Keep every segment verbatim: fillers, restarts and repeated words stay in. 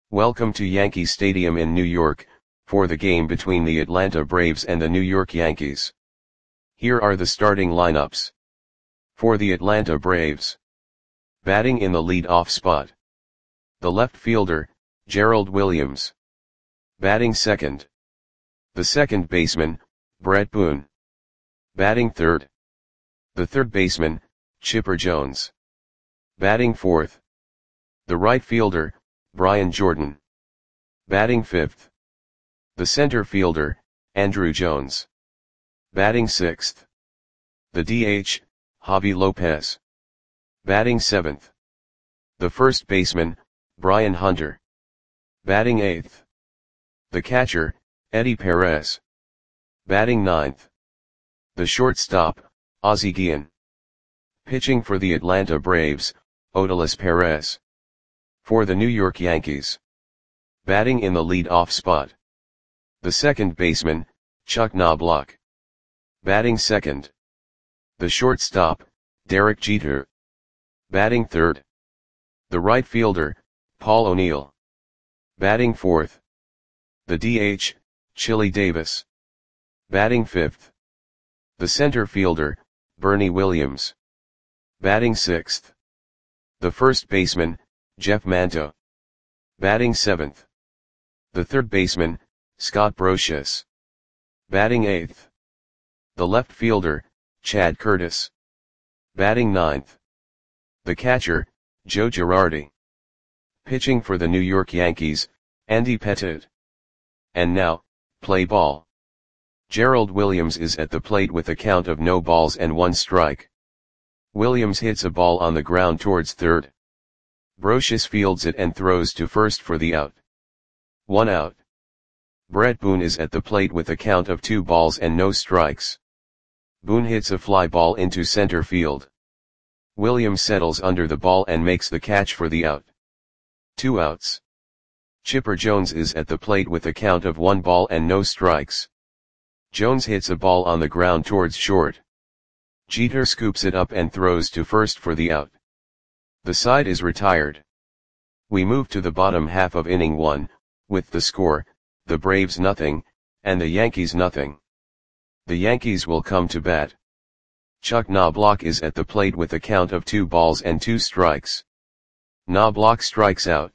Welcome to Yankee Stadium in New York, for the game between the Atlanta Braves and the New York Yankees. Here are the starting lineups. For the Atlanta Braves. Batting in the lead-off spot. The left fielder, Gerald Williams. Batting second. The second baseman, Bret Boone. Batting third. The third baseman, Chipper Jones. Batting fourth. The right fielder, Brian Jordan. Batting fifth. The center fielder, Andruw Jones. Batting sixth. The D H, Javy Lopez. Batting seventh. The first baseman, Brian Hunter. Batting eighth. The catcher, Eddie Perez. Batting ninth. The shortstop, Ozzie Guillen. Pitching for the Atlanta Braves, Odalis Perez. For the New York Yankees. Batting in the lead-off spot. The second baseman, Chuck Knobloch. Batting second. The shortstop, Derek Jeter. Batting third. The right fielder, Paul O'Neill. Batting fourth. The D H, Chili Davis. Batting fifth. The center fielder, Bernie Williams. Batting sixth. The first baseman, Jeff Manto. Batting seventh. The third baseman, Scott Brosius. Batting eighth. The left fielder, Chad Curtis. Batting ninth. The catcher, Joe Girardi. Pitching for the New York Yankees, Andy Pettitte. And now, play ball. Gerald Williams is at the plate with a count of no balls and one strike. Williams hits a ball on the ground towards third. Brosius fields it and throws to first for the out. One out. Bret Boone is at the plate with a count of two balls and no strikes. Boone hits a fly ball into center field. Williams settles under the ball and makes the catch for the out. Two outs. Chipper Jones is at the plate with a count of one ball and no strikes. Jones hits a ball on the ground towards short. Jeter scoops it up and throws to first for the out. The side is retired. We move to the bottom half of inning one, with the score, the Braves nothing, and the Yankees nothing. The Yankees will come to bat. Chuck Knobloch is at the plate with a count of two balls and two strikes. Knobloch strikes out.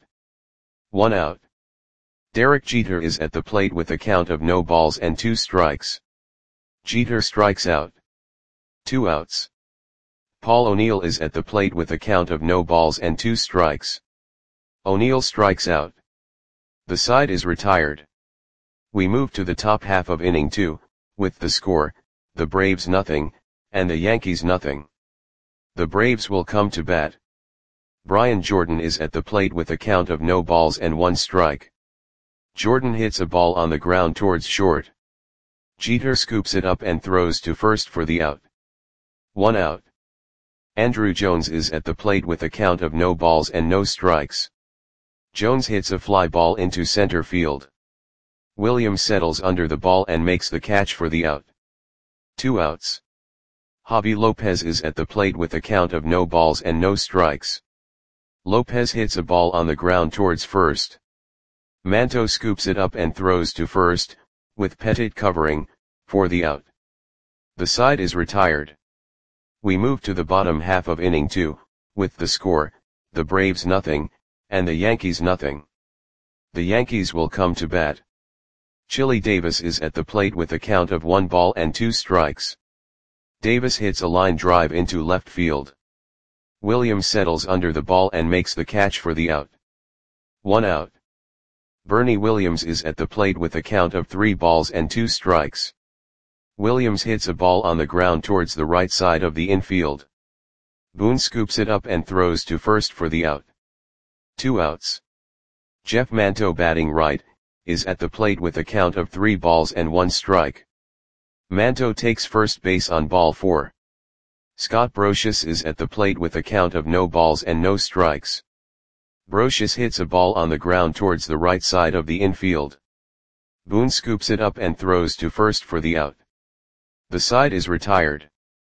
One out. Derek Jeter is at the plate with a count of no balls and two strikes. Jeter strikes out. Two outs. Paul O'Neill is at the plate with a count of no balls and two strikes. O'Neill strikes out. The side is retired. We move to the top half of inning two, with the score, the Braves nothing, and the Yankees nothing. The Braves will come to bat. Brian Jordan is at the plate with a count of no balls and one strike. Jordan hits a ball on the ground towards short. Jeter scoops it up and throws to first for the out. One out. Andruw Jones is at the plate with a count of no balls and no strikes. Jones hits a fly ball into center field. Williams settles under the ball and makes the catch for the out. Two outs. Javy Lopez is at the plate with a count of no balls and no strikes. Lopez hits a ball on the ground towards first. Manto scoops it up and throws to first, with Pettitte covering, for the out. The side is retired. We move to the bottom half of inning two, with the score, the Braves nothing, and the Yankees nothing. The Yankees will come to bat. Chili Davis is at the plate with a count of one ball and two strikes. Davis hits a line drive into left field. Williams settles under the ball and makes the catch for the out. One out. Bernie Williams is at the plate with a count of three balls and two strikes. Williams hits a ball on the ground towards the right side of the infield. Boone scoops it up and throws to first for the out. Two outs. Jeff Manto, batting right, is at the plate with a count of three balls and one strike. Manto takes first base on ball four. Scott Brosius is at the plate with a count of no balls and no strikes. Brosius hits a ball on the ground towards the right side of the infield. Boone scoops it up and throws to first for the out. The side is retired.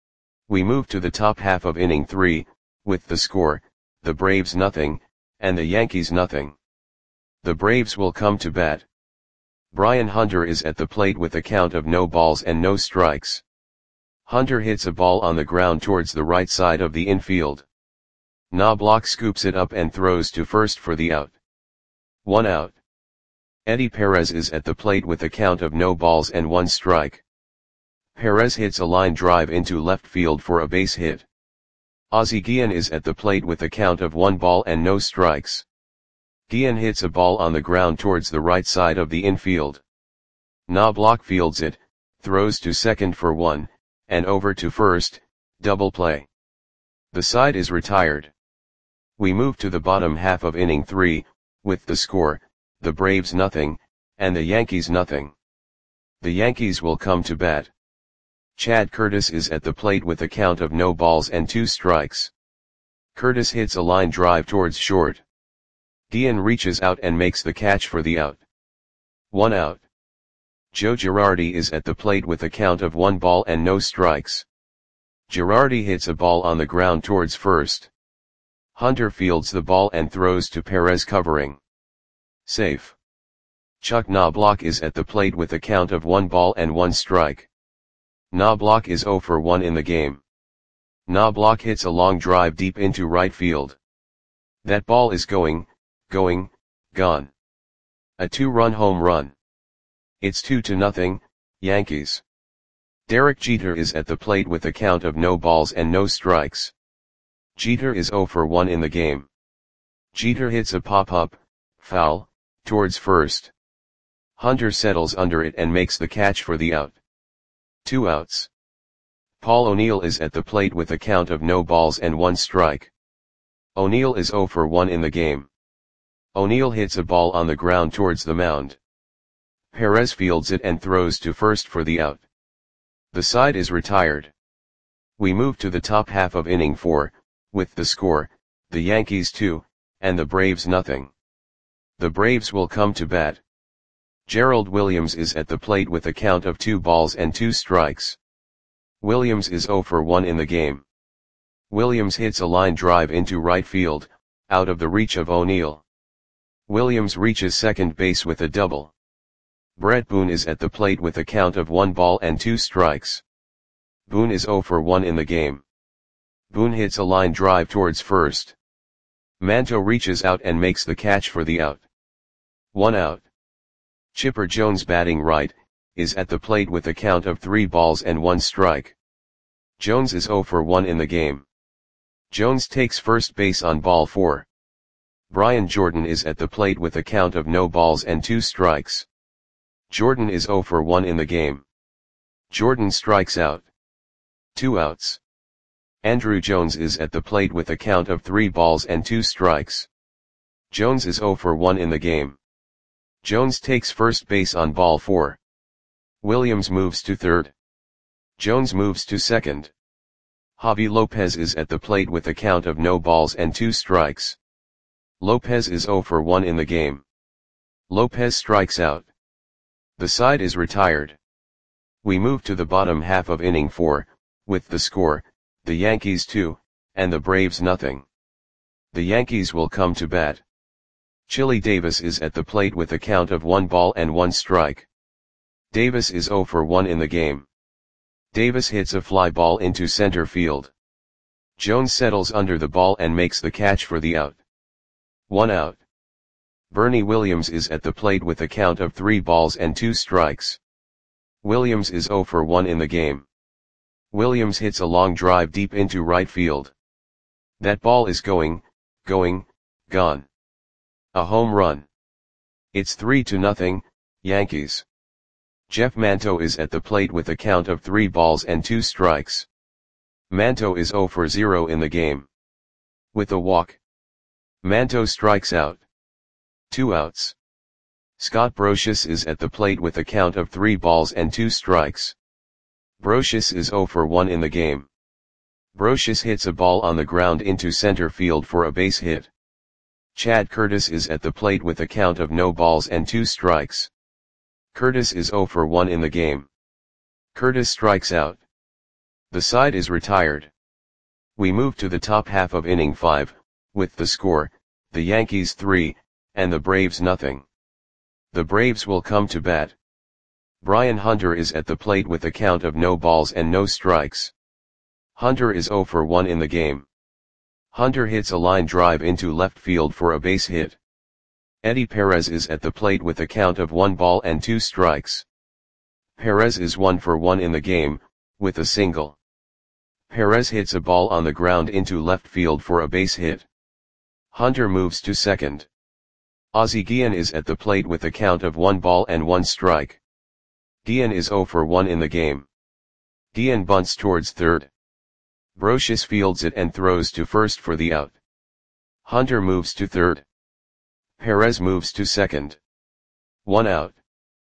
We move to the top half of inning three, with the score, the Braves nothing, and the Yankees nothing. The Braves will come to bat. Brian Hunter is at the plate with a count of no balls and no strikes. Hunter hits a ball on the ground towards the right side of the infield. Knobloch scoops it up and throws to first for the out. One out. Eddie Perez is at the plate with a count of no balls and one strike. Perez hits a line drive into left field for a base hit. Ozzie Guillen is at the plate with a count of one ball and no strikes. Guillen hits a ball on the ground towards the right side of the infield. Knobloch fields it, throws to second for one, and over to first, double play. The side is retired. We move to the bottom half of inning three, with the score, the Braves nothing, and the Yankees nothing. The Yankees will come to bat. Chad Curtis is at the plate with a count of no balls and two strikes. Curtis hits a line drive towards short. Guillen reaches out and makes the catch for the out. One out. Joe Girardi is at the plate with a count of one ball and no strikes. Girardi hits a ball on the ground towards first. Hunter fields the ball and throws to Perez covering. Safe. Chuck Knobloch is at the plate with a count of one ball and one strike. Knobloch is zero for one in the game. Knobloch hits a long drive deep into right field. That ball is going, going, gone. A two-run home run. It's two to nothing, Yankees. Derek Jeter is at the plate with a count of no balls and no strikes. Jeter is zero for one in the game. Jeter hits a pop-up, foul, towards first. Hunter settles under it and makes the catch for the out. Two outs. Paul O'Neill is at the plate with a count of no balls and one strike. O'Neill is zero for one in the game. O'Neill hits a ball on the ground towards the mound. Perez fields it and throws to first for the out. The side is retired. We move to the top half of inning four, with the score, the Yankees two, and the Braves nothing. The Braves will come to bat. Gerald Williams is at the plate with a count of two balls and two strikes. Williams is zero for one in the game. Williams hits a line drive into right field, out of the reach of O'Neill. Williams reaches second base with a double. Brett Boone is at the plate with a count of one ball and two strikes. Boone is zero for one in the game. Boone hits a line drive towards first. Manto reaches out and makes the catch for the out. One out. Chipper Jones, batting right, is at the plate with a count of three balls and one strike. Jones is zero for one in the game. Jones takes first base on ball four. Brian Jordan is at the plate with a count of no balls and two strikes. Jordan is zero for one in the game. Jordan strikes out. Two outs. Andruw Jones is at the plate with a count of three balls and two strikes. Jones is zero for one in the game. Jones takes first base on ball four. Williams moves to third. Jones moves to second. Javi Lopez is at the plate with a count of no balls and two strikes. Lopez is zero for one in the game. Lopez strikes out. The side is retired. We move to the bottom half of inning four, with the score, the Yankees two, and the Braves nothing. The Yankees will come to bat. Chili Davis is at the plate with a count of one ball and one strike. Davis is zero for one in the game. Davis hits a fly ball into center field. Jones settles under the ball and makes the catch for the out. One out. Bernie Williams is at the plate with a count of three balls and two strikes. Williams is zero for one in the game. Williams hits a long drive deep into right field. That ball is going, going, gone. A home run. It's three to nothing, Yankees. Jeff Manto is at the plate with a count of three balls and two strikes. Manto is zero for zero in the game. With a walk. Manto strikes out. Two outs. Scott Brosius is at the plate with a count of three balls and two strikes. Brosius is zero for one in the game. Brosius hits a ball on the ground into center field for a base hit. Chad Curtis is at the plate with a count of no balls and two strikes. Curtis is zero for one in the game. Curtis strikes out. The side is retired. We move to the top half of inning five, with the score, the Yankees three, and the Braves nothing. The Braves will come to bat. Brian Hunter is at the plate with a count of no balls and no strikes. Hunter is oh for one in the game. Hunter hits a line drive into left field for a base hit. Eddie Perez is at the plate with a count of one ball and two strikes. Perez is one for one in the game, with a single. Perez hits a ball on the ground into left field for a base hit. Hunter moves to second. Ozzie Guillen is at the plate with a count of one ball and one strike. Guillen is oh for one in the game. Guillen bunts towards third. Brosius fields it and throws to first for the out. Hunter moves to third. Perez moves to second. One out.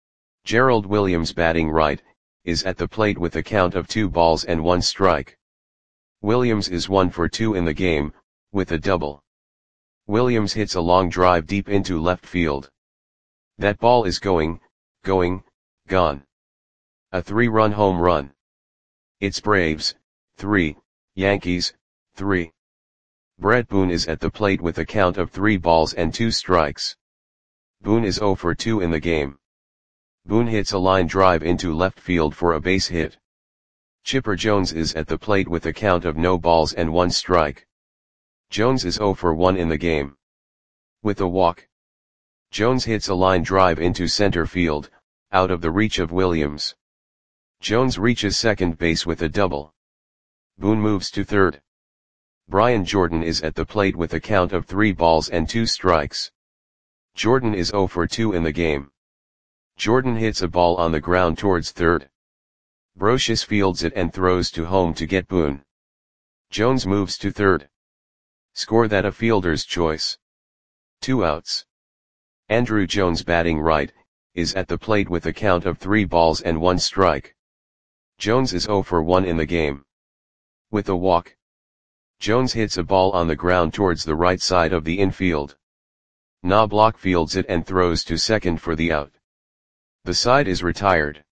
Gerald Williams, batting right, is at the plate with a count of two balls and one strike. Williams is one for two in the game, with a double. Williams hits a long drive deep into left field. That ball is going, going, gone. A three-run home run. It's Braves, three, Yankees, three. Bret Boone is at the plate with a count of three balls and two strikes. Boone is oh for two in the game. Boone hits a line drive into left field for a base hit. Chipper Jones is at the plate with a count of no balls and one strike. Jones is oh for one in the game. With a walk. Jones hits a line drive into center field, out of the reach of Williams. Jones reaches second base with a double. Boone moves to third. Brian Jordan is at the plate with a count of three balls and two strikes. Jordan is oh for two in the game. Jordan hits a ball on the ground towards third. Brosius fields it and throws to home to get Boone. Jones moves to third. Score that a fielder's choice. Two outs. Andruw Jones, batting right, is at the plate with a count of three balls and one strike. Jones is oh for one in the game. With a walk. Jones hits a ball on the ground towards the right side of the infield. Knobloch fields it and throws to second for the out. The side is retired.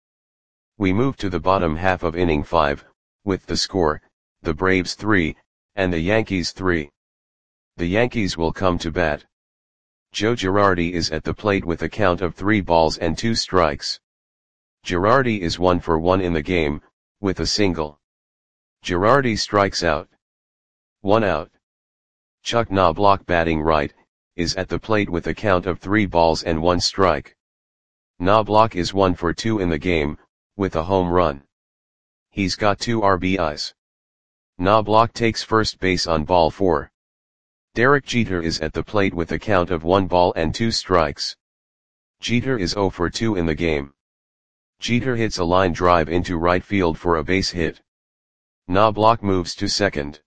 We move to the bottom half of inning five, with the score, the Braves three, and the Yankees three. The Yankees will come to bat. Joe Girardi is at the plate with a count of three balls and two strikes. Girardi is one for one in the game, with a single. Girardi strikes out. One out. Chuck Knobloch, batting right, is at the plate with a count of three balls and one strike. Knobloch is one for two in the game, with a home run. He's got two R B Is. Knobloch takes first base on ball four. Derek Jeter is at the plate with a count of one ball and two strikes. Jeter is oh for two in the game. Jeter hits a line drive into right field for a base hit. Knobloch moves to second.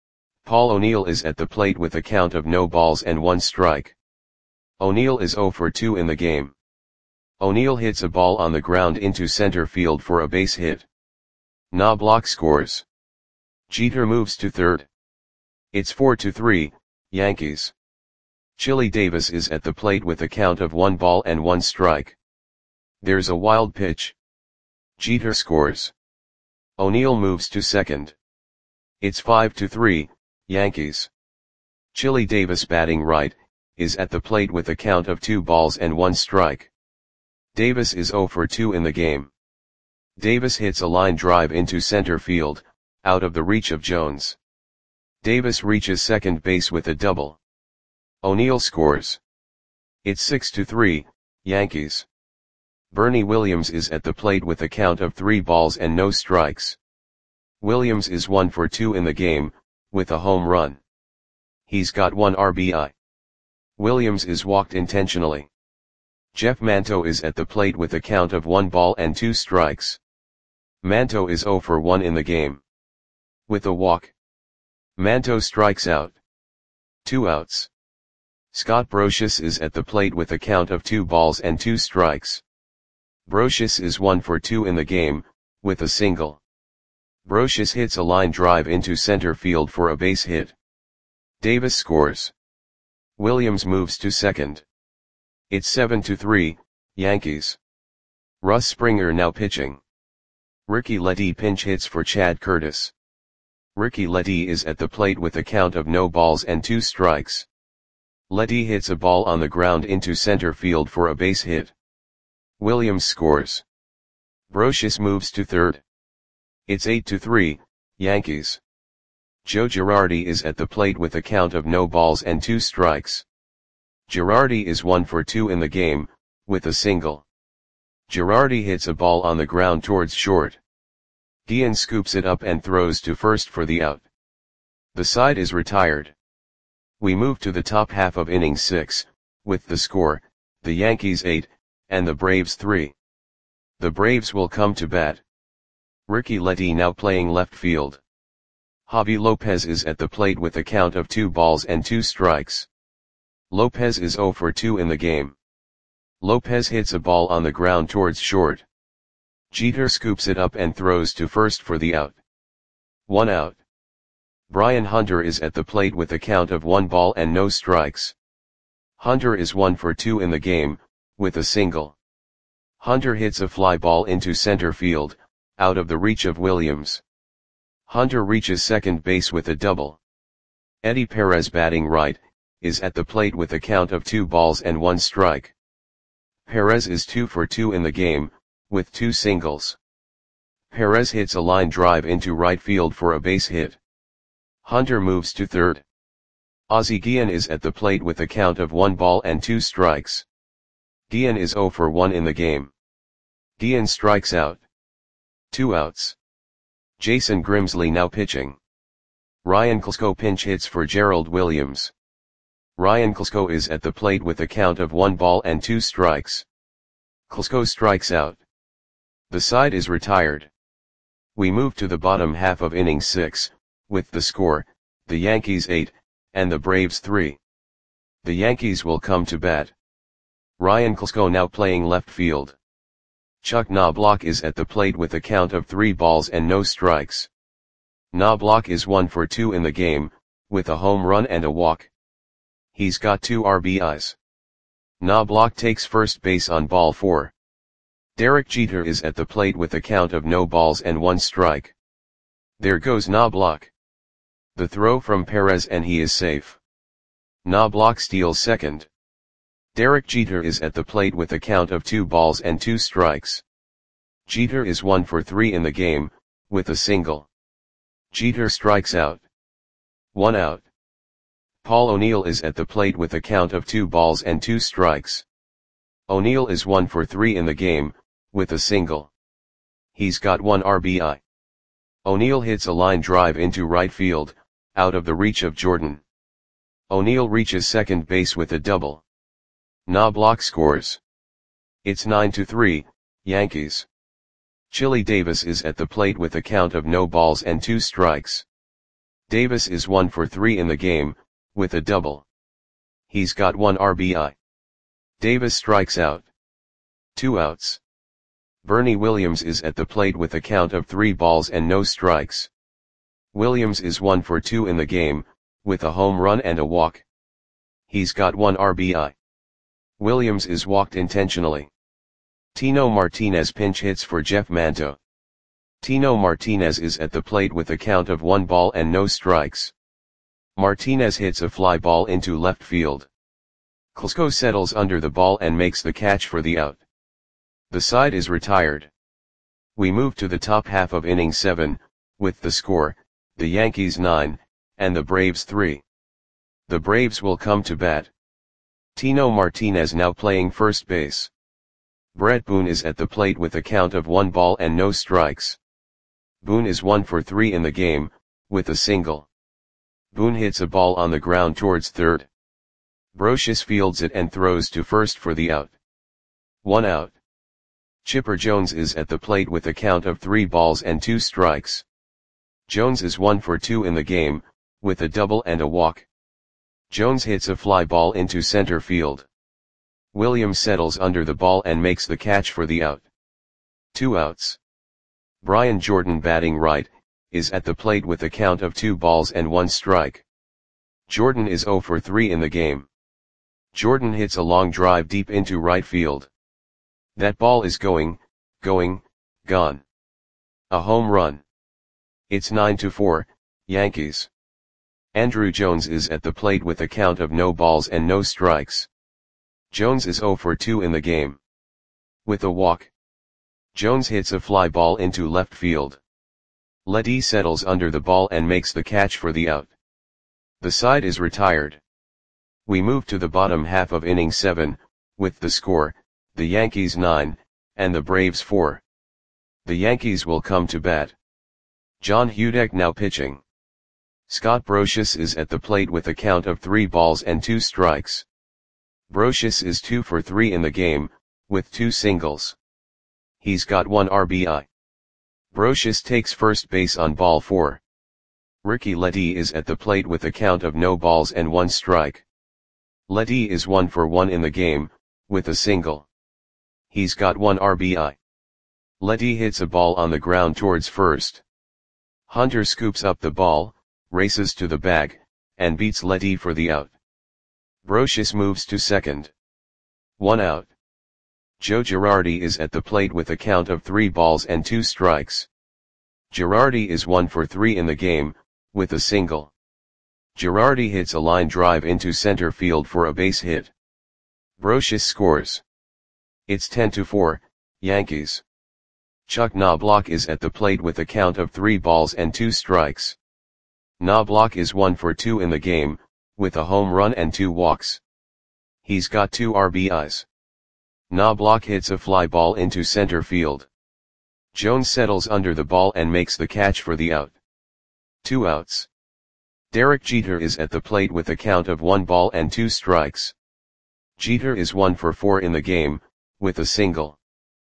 Paul O'Neill is at the plate with a count of no balls and one strike. O'Neill is oh for two in the game. O'Neill hits a ball on the ground into center field for a base hit. Knobloch scores. Jeter moves to third. It's four to three, Yankees. Chili Davis is at the plate with a count of one ball and one strike. There's a wild pitch. Jeter scores. O'Neill moves to second. It's five to three, Yankees. Chili Davis, batting right, is at the plate with a count of two balls and one strike. Davis is oh for two in the game. Davis hits a line drive into center field, out of the reach of Jones. Davis reaches second base with a double. O'Neill scores. It's six to three, Yankees. Bernie Williams is at the plate with a count of three balls and no strikes. Williams is one for two in the game, with a home run. He's got one R B I. Williams is walked intentionally. Jeff Manto is at the plate with a count of one ball and two strikes. Manto is oh for one in the game. With a walk. Manto strikes out. Two outs. Scott Brosius is at the plate with a count of two balls and two strikes. Brosius is one for two in the game, with a single. Brosius hits a line drive into center field for a base hit. Davis scores. Williams moves to second. It's seven to three, Yankees. Russ Springer now pitching. Ricky Ledee pinch hits for Chad Curtis. Ricky Ledee is at the plate with a count of no balls and two strikes. Letty hits a ball on the ground into center field for a base hit. Williams scores. Brosius moves to third. It's eight to three, Yankees. Joe Girardi is at the plate with a count of no balls and two strikes. Girardi is one for two in the game, with a single. Girardi hits a ball on the ground towards short. Guillen scoops it up and throws to first for the out. The side is retired. We move to the top half of inning six, with the score, the Yankees eight, and the Braves three. The Braves will come to bat. Ricky Letty now playing left field. Javi Lopez is at the plate with a count of two balls and two strikes. Lopez is zero for two in the game. Lopez hits a ball on the ground towards short. Jeter scoops it up and throws to first for the out. One out. Brian Hunter is at the plate with a count of one ball and no strikes. Hunter is one for two in the game, with a single. Hunter hits a fly ball into center field, out of the reach of Williams. Hunter reaches second base with a double. Eddie Perez, batting right, is at the plate with a count of two balls and one strike. Perez is two for two in the game, with two singles. Perez hits a line drive into right field for a base hit. Hunter moves to third. Ozzie Guillen is at the plate with a count of one ball and two strikes. Guillen is zero for one in the game. Guillen strikes out. Two outs. Jason Grimsley now pitching. Ryan Klesko pinch hits for Gerald Williams. Ryan Klesko is at the plate with a count of one ball and two strikes. Klesko strikes out. The side is retired. We move to the bottom half of inning six, with the score, the Yankees eight, and the Braves three. The Yankees will come to bat. Ryan Klesko now playing left field. Chuck Knobloch is at the plate with a count of three balls and no strikes. Knobloch is one for two in the game, with a home run and a walk. He's got two R B Is. Knobloch takes first base on ball four. Derek Jeter is at the plate with a count of no balls and one strike. There goes Knobloch. The throw from Perez and he is safe. Knobloch steals second. Derek Jeter is at the plate with a count of two balls and two strikes. Jeter is one for three in the game, with a single. Jeter strikes out. One out. Paul O'Neill is at the plate with a count of two balls and two strikes. O'Neill is one for three in the game, with a single. He's got one R B I. O'Neill hits a line drive into right field, out of the reach of Jordan. O'Neill reaches second base with a double. Knobloch scores. It's nine to three, Yankees. Chili Davis is at the plate with a count of no balls and two strikes. Davis is one for three in the game, with a double. He's got one R B I. Davis strikes out. Two outs. Bernie Williams is at the plate with a count of three balls and no strikes. Williams is one for two in the game, with a home run and a walk. He's got one R B I. Williams is walked intentionally. Tino Martinez pinch hits for Jeff Manto. Tino Martinez is at the plate with a count of one ball and no strikes. Martinez hits a fly ball into left field. Klesko settles under the ball and makes the catch for the out. The side is retired. We move to the top half of inning seven, with the score, the Yankees nine, and the Braves three. The Braves will come to bat. Tino Martinez now playing first base. Brett Boone is at the plate with a count of one ball and no strikes. Boone is one for three in the game, with a single. Boone hits a ball on the ground towards third. Brosius fields it and throws to first for the out. One out. Chipper Jones is at the plate with a count of three balls and two strikes. Jones is one for two in the game, with a double and a walk. Jones hits a fly ball into center field. Williams settles under the ball and makes the catch for the out. Two outs. Brian Jordan, batting right, is at the plate with a count of two balls and one strike. Jordan is zero for three in the game. Jordan hits a long drive deep into right field. That ball is going, going, gone. A home run. It's nine to four, Yankees. Andruw Jones is at the plate with a count of no balls and no strikes. Jones is zero for two in the game. With a walk, Jones hits a fly ball into left field. Letty settles under the ball and makes the catch for the out. The side is retired. We move to the bottom half of inning seven, with the score, the Yankees nine, and the Braves four. The Yankees will come to bat. John Hudek now pitching. Scott Brosius is at the plate with a count of three balls and two strikes. Brosius is two for three in the game, with two singles. He's got one R B I. Brosius takes first base on ball four. Ricky Letty is at the plate with a count of no balls and one strike. Letty is one for one in the game, with a single. He's got one R B I. Letty hits a ball on the ground towards first. Hunter scoops up the ball, races to the bag, and beats Letty for the out. Brosius moves to second. One out. Joe Girardi is at the plate with a count of three balls and two strikes. Girardi is one for three in the game, with a single. Girardi hits a line drive into center field for a base hit. Brosius scores. It's ten to four, Yankees. Chuck Knobloch is at the plate with a count of three balls and two strikes. Knobloch is one for two in the game, with a home run and two walks. He's got two R B Is. Knobloch hits a fly ball into center field. Jones settles under the ball and makes the catch for the out. Two outs. Derek Jeter is at the plate with a count of one ball and two strikes. Jeter is one for four in the game, with a single.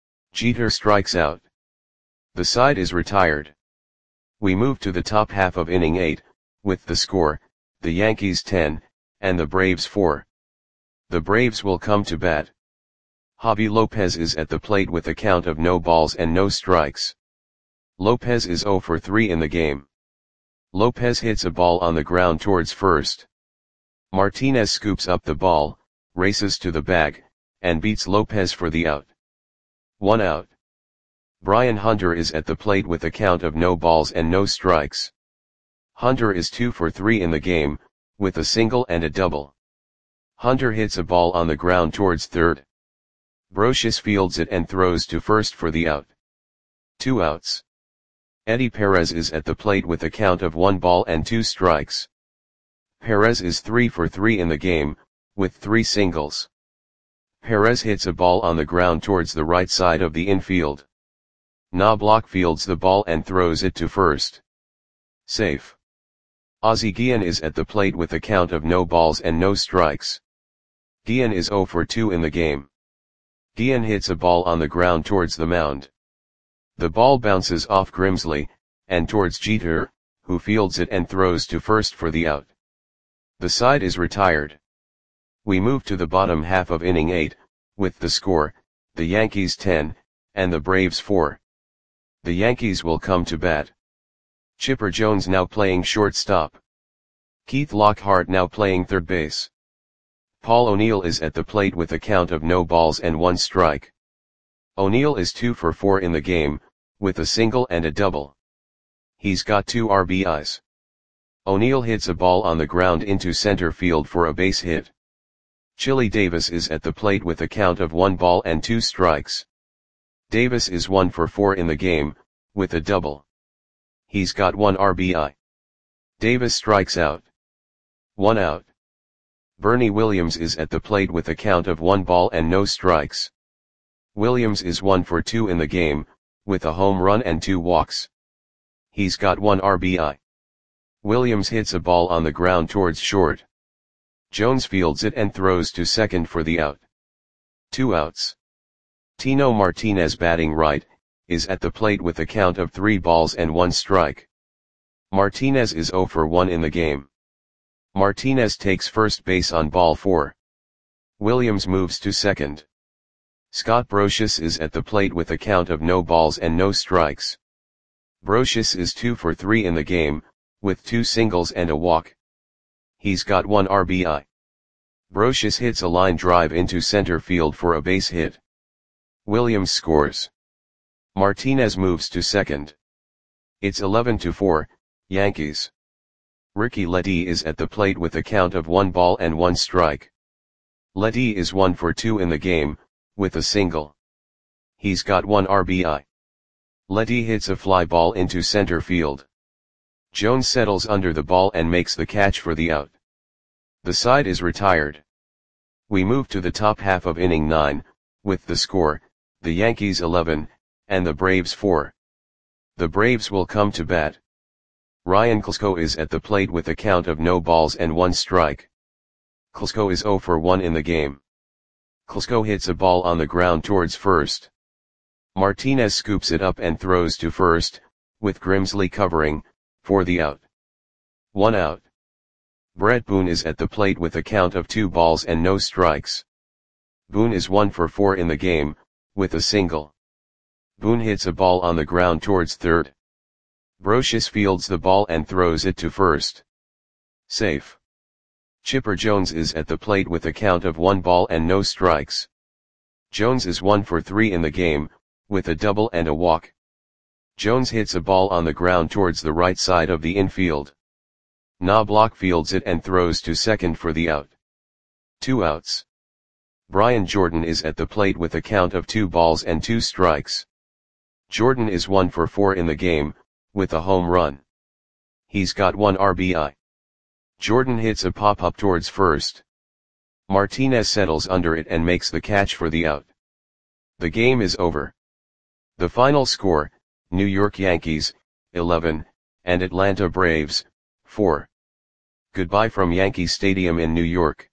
Jeter strikes out. The side is retired. We move to the top half of inning eight, with the score, the Yankees ten, and the Braves four. The Braves will come to bat. Javi Lopez is at the plate with a count of no balls and no strikes. Lopez is zero for three in the game. Lopez hits a ball on the ground towards first. Martinez scoops up the ball, races to the bag, and beats Lopez for the out. One out. Brian Hunter is at the plate with a count of no balls and no strikes. Hunter is two for three in the game, with a single and a double. Hunter hits a ball on the ground towards third. Brosius fields it and throws to first for the out. Two outs. Eddie Perez is at the plate with a count of one ball and two strikes. Perez is three for three in the game, with three singles. Perez hits a ball on the ground towards the right side of the infield. Knobloch fields the ball and throws it to first. Safe. Ozzie Guillen is at the plate with a count of no balls and no strikes. Guillen is zero for two in the game. Guillen hits a ball on the ground towards the mound. The ball bounces off Grimsley, and towards Jeter, who fields it and throws to first for the out. The side is retired. We move to the bottom half of inning eight, with the score, the Yankees ten, and the Braves four. The Yankees will come to bat. Chipper Jones now playing shortstop. Keith Lockhart now playing third base. Paul O'Neill is at the plate with a count of no balls and one strike. O'Neill is two for four in the game, with a single and a double. He's got two R B Is. O'Neill hits a ball on the ground into center field for a base hit. Chili Davis is at the plate with a count of one ball and two strikes. Davis is one for four in the game, with a double. He's got one R B I. Davis strikes out. One out. Bernie Williams is at the plate with a count of one ball and no strikes. Williams is one for two in the game, with a home run and two walks. He's got one R B I. Williams hits a ball on the ground towards short. Jones fields it and throws to second for the out. Two outs. Tino Martinez batting right, is at the plate with a count of three balls and one strike. Martinez is zero for one in the game. Martinez takes first base on ball four. Williams moves to second. Scott Brosius is at the plate with a count of no balls and no strikes. Brosius is two for three in the game, with two singles and a walk. He's got one R B I. Brosius hits a line drive into center field for a base hit. Williams scores. Martinez moves to second. It's eleven to four, Yankees. Ricky Ledee is at the plate with a count of one ball and one strike. Ledee is one for two in the game, with a single. He's got one R B I. Ledee hits a fly ball into center field. Jones settles under the ball and makes the catch for the out. The side is retired. We move to the top half of inning nine, with the score, the Yankees eleven, and the Braves four. The Braves will come to bat. Ryan Klesko is at the plate with a count of no balls and one strike. Klesko is zero for one in the game. Klesko hits a ball on the ground towards first. Martinez scoops it up and throws to first, with Grimsley covering, for the out. One out. Brett Boone is at the plate with a count of two balls and no strikes. Boone is one for four in the game, with a single. Boone hits a ball on the ground towards third. Brosius fields the ball and throws it to first. Safe. Chipper Jones is at the plate with a count of one ball and no strikes. Jones is one for three in the game, with a double and a walk. Jones hits a ball on the ground towards the right side of the infield. Knobloch fields it and throws to second for the out. Two outs. Brian Jordan is at the plate with a count of two balls and two strikes. Jordan is one for four in the game, with a home run. He's got one R B I. Jordan hits a pop-up towards first. Martinez settles under it and makes the catch for the out. The game is over. The final score, New York Yankees, eleven, and Atlanta Braves, four. Goodbye from Yankee Stadium in New York.